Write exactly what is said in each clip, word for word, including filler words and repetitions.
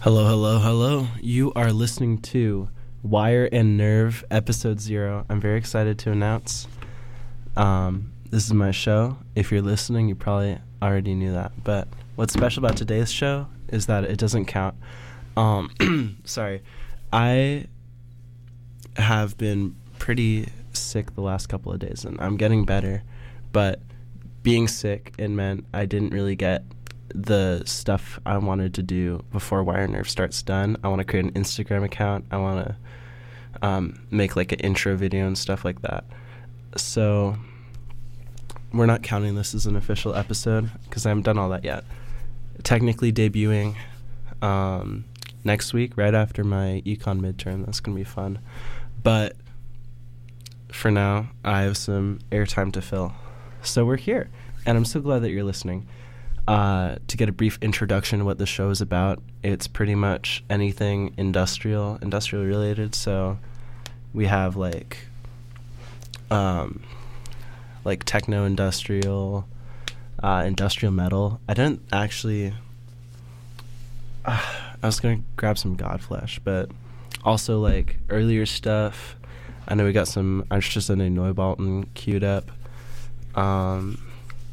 Hello, hello, hello. You are listening to Wire and Nerve, Episode Zero. I'm very excited to announce um, this is my show. If you're listening, you probably already knew that. But what's special about today's show is that it doesn't count. Um, sorry. I have been pretty sick the last couple of days, and I'm getting better. But being sick, it meant I didn't really get the stuff I wanted to do before Wire Nerve starts done. I want to create an Instagram account. I want to um, make like an intro video and stuff like that. So we're not counting this as an official episode because I haven't done all that yet. Technically debuting um, next week, right after my econ midterm. That's going to be fun. But for now, I have some airtime to fill. So we're here, and I'm so glad that you're listening. Uh, to get a brief introduction to what the show is about, it's pretty much anything industrial, industrial related. So we have like, um, like techno industrial, uh, industrial metal. I didn't actually. Uh, I was gonna grab some Godflesh, but also like earlier stuff. I know we got some Einstürzende Neubauten queued up. Um.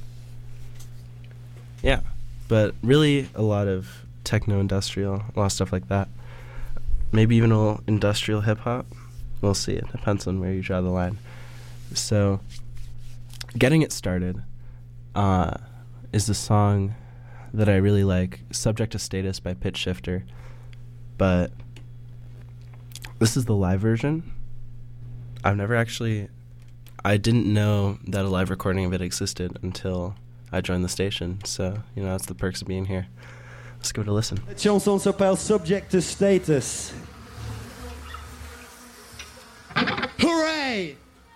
Yeah, but really a lot of techno-industrial, a lot of stuff like that. Maybe even a little industrial hip-hop. We'll see. It depends on where you draw the line. So, getting it started uh, is the song that I really like, Subject to Status by Pitch Shifter. But this is the live version. I've never actually... I didn't know that a live recording of it existed until I joined the station, so, you know, that's the perks of being here. Let's give it a listen. La chanson s'appelle Subject to Status. Hooray!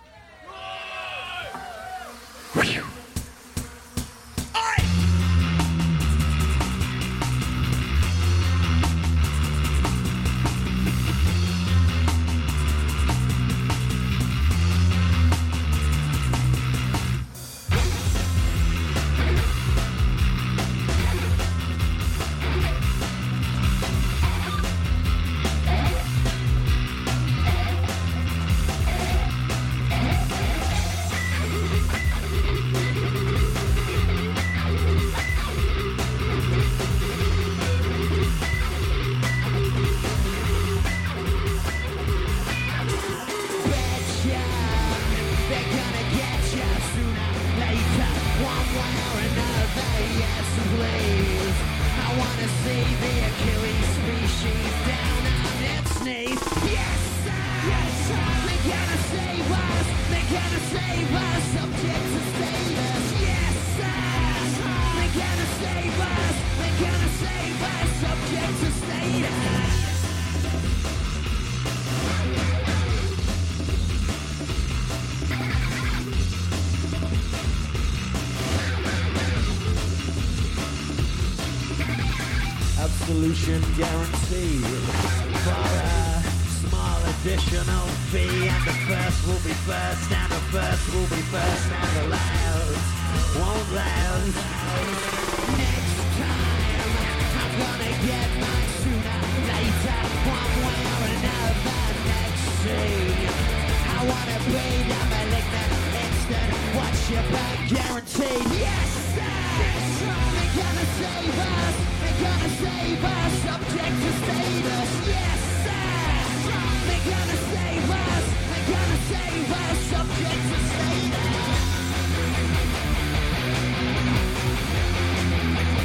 Absolution guaranteed for a small additional fee, and the first will be first, and the first will be first, and the last won't last. Next time, I'm gonna get mine sooner, later, one way or another. Next scene, I wanna be the malignant instant, watch your back guaranteed. Yes, sir! They're gonna save us, they're gonna save us, subject to status. Yes, sir! They're gonna save us, they're gonna save us, subject to status.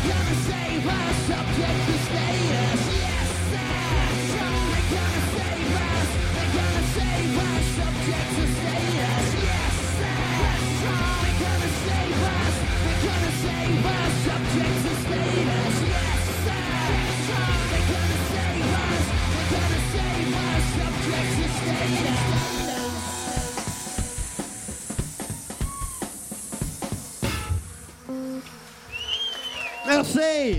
gonna save us, subject to status. Yes, that's right. They're gonna save us. They're gonna save us, subject to status. Yes, that's right. They're gonna save us. They're gonna save us, subject to status. Yes, that's right. They're gonna save us. They're gonna save us, subject to status. Merci.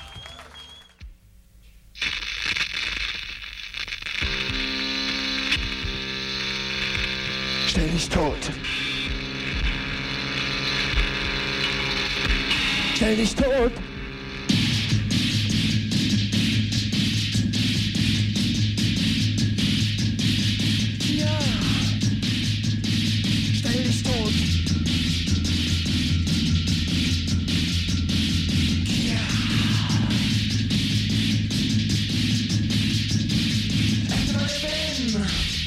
Stell dich tot. Stell dich tot. Ja. Stell dich tot. Ja. Es soll leben.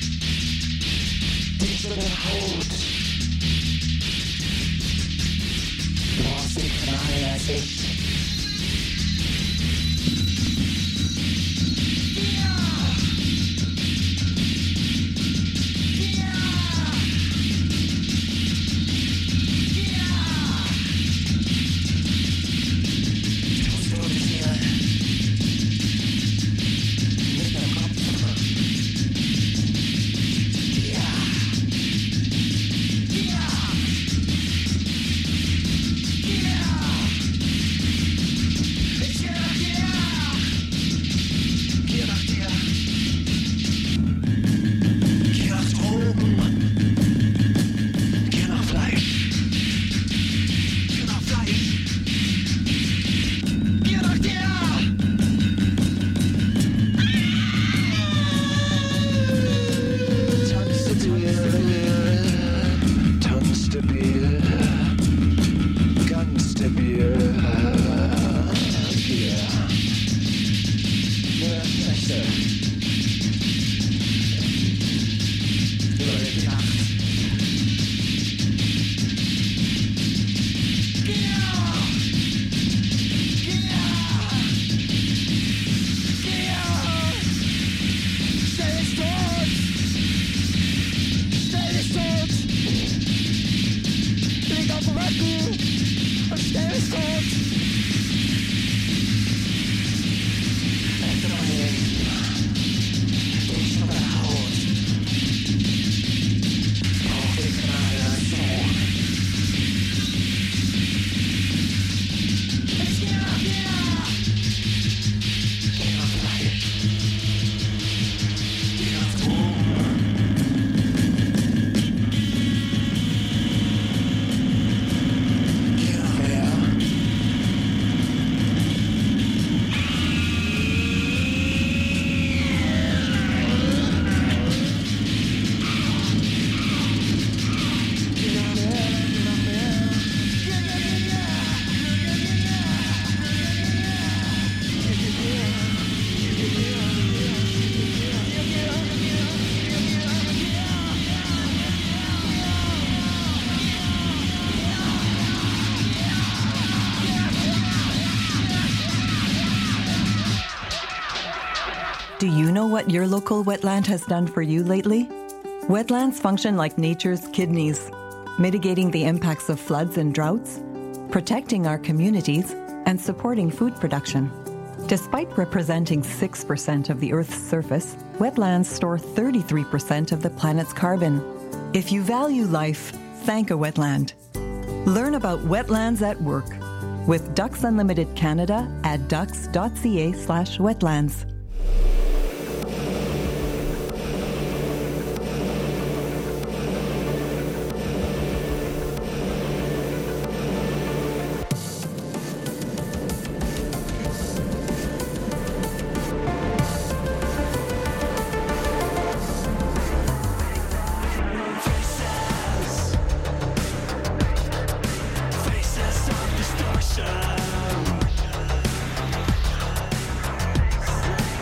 Diese Haut. Vorsignal als ich. Do you know what your local wetland has done for you lately? Wetlands function like nature's kidneys, mitigating the impacts of floods and droughts, protecting our communities, and supporting food production. Despite representing six percent of the Earth's surface, wetlands store thirty-three percent of the planet's carbon. If you value life, thank a wetland. Learn about wetlands at work with Ducks Unlimited Canada at ducks.ca slash wetlands. Faces of destruction.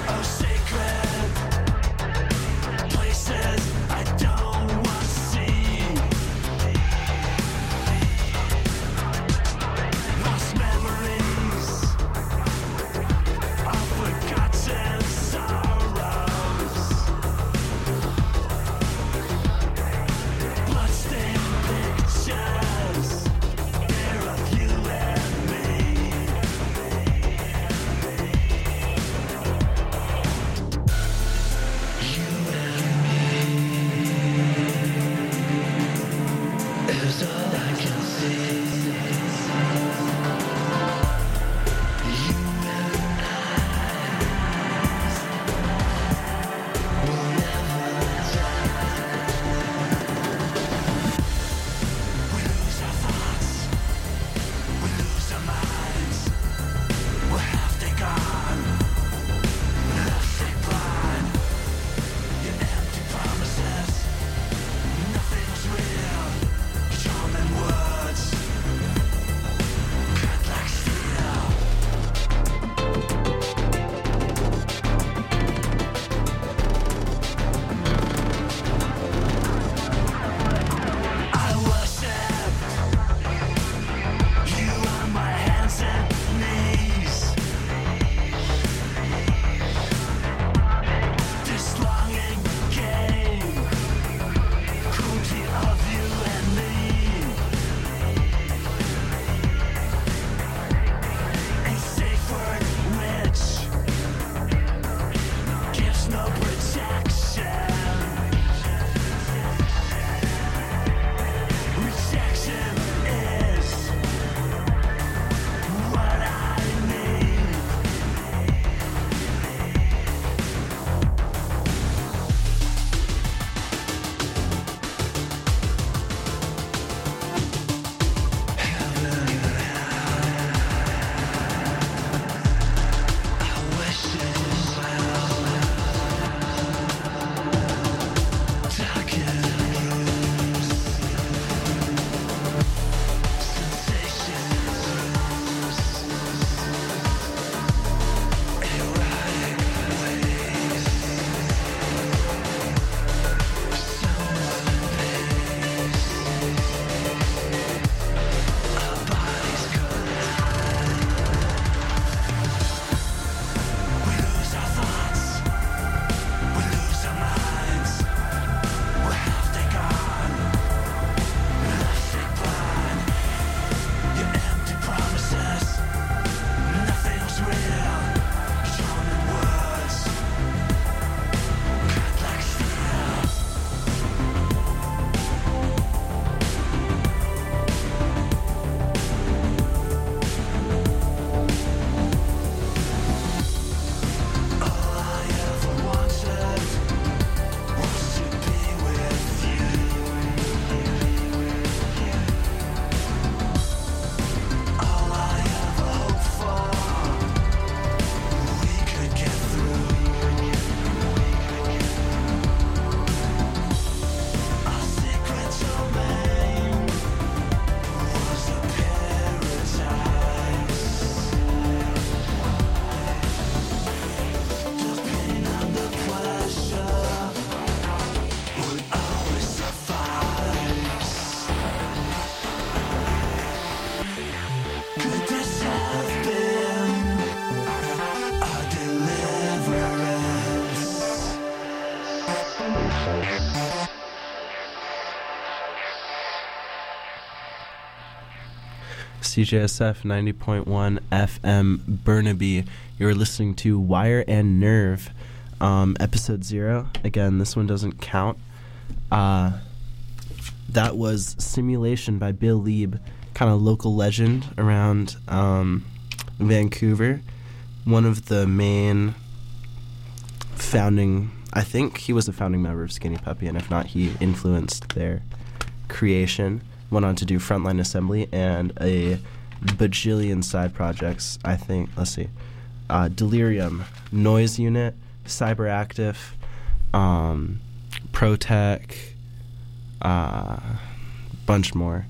C J S F ninety point one F M Burnaby. You're listening to Wire and Nerve, um, episode zero. Again, this one doesn't count. Uh, that was Simulation by Bill Lieb, kind of local legend around um, Vancouver. One of the main founding, I think he was a founding member of Skinny Puppy, and if not, he influenced their creation. Went on to do Frontline Assembly and a bajillion side projects, I think. Let's see. Uh, Delirium, Noise Unit, Cyberactive, um, Protech, uh, bunch more.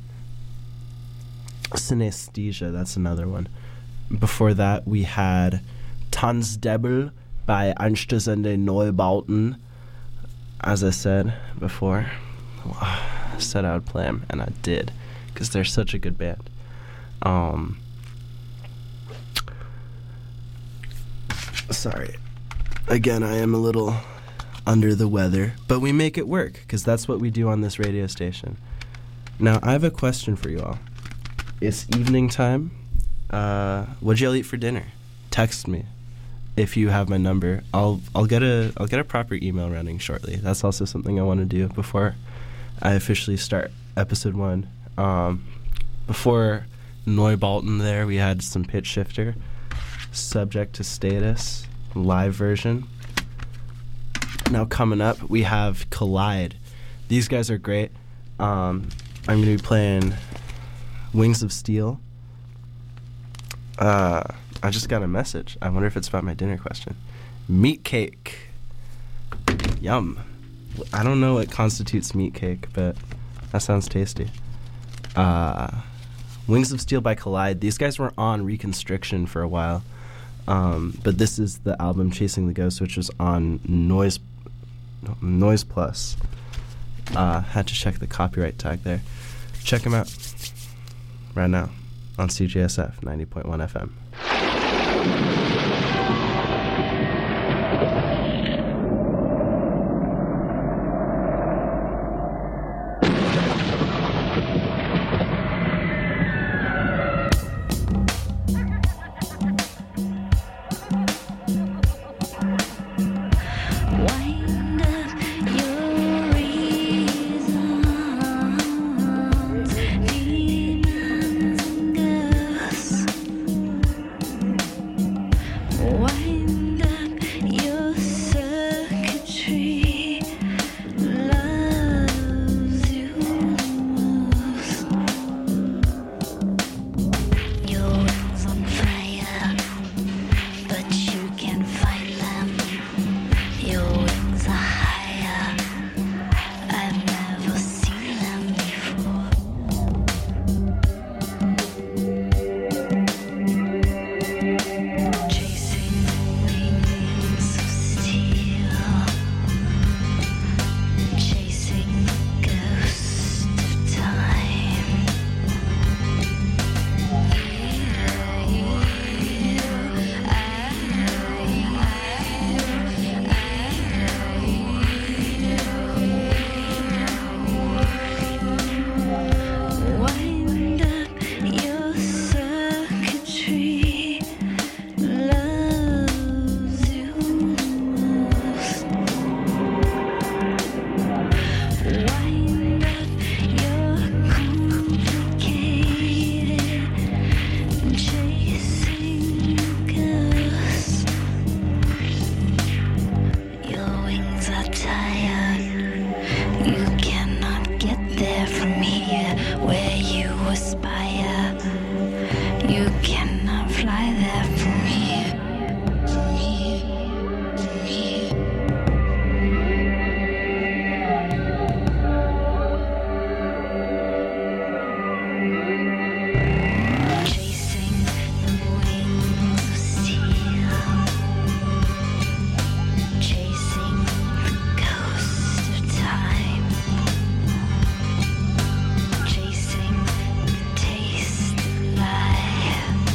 Synesthesia, that's another one. Before that, we had Tanzdebel by Anstessende Neubauten. As I said before, I said I would play them, and I did, because they're such a good band. Um, sorry. Again, I am a little under the weather, but we make it work, because that's what we do on this radio station. Now, I have a question for you all. It's evening time. Uh, what'd y'all eat for dinner? Text me if you have my number. I'll I'll get a I'll get a proper email running shortly. That's also something I want to do before I officially start episode one. Um, before Neubauten there, we had some Pitch Shifter, Subject to Status, live version. Now coming up, we have Collide. These guys are great. Um, I'm going to be playing Wings of Steel. Uh, I just got a message. I wonder if it's about my dinner question. Meat cake. Yum. I don't know what constitutes meat cake, but that sounds tasty. Uh, Wings of Steel by Collide. These guys were on Reconstriction for a while, um, but this is the album Chasing the Ghost, which was on Noise Noise Plus. Uh, had to check the copyright tag there. Check them out right now on C J S F ninety point one F M. Chasing the taste of life.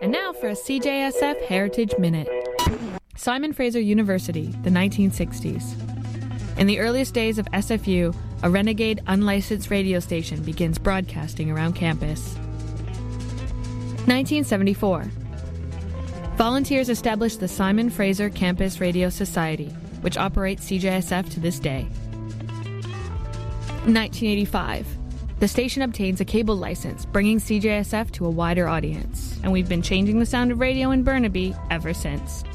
And now for a C J S F Heritage Minute. Simon Fraser University, the nineteen sixties. In the earliest days of S F U, a renegade unlicensed radio station begins broadcasting around campus. nineteen seventy-four. Volunteers established the Simon Fraser Campus Radio Society, which operates C J S F to this day. nineteen eighty-five. The station obtains a cable license, bringing C J S F to a wider audience, and we've been changing the sound of radio in Burnaby ever since.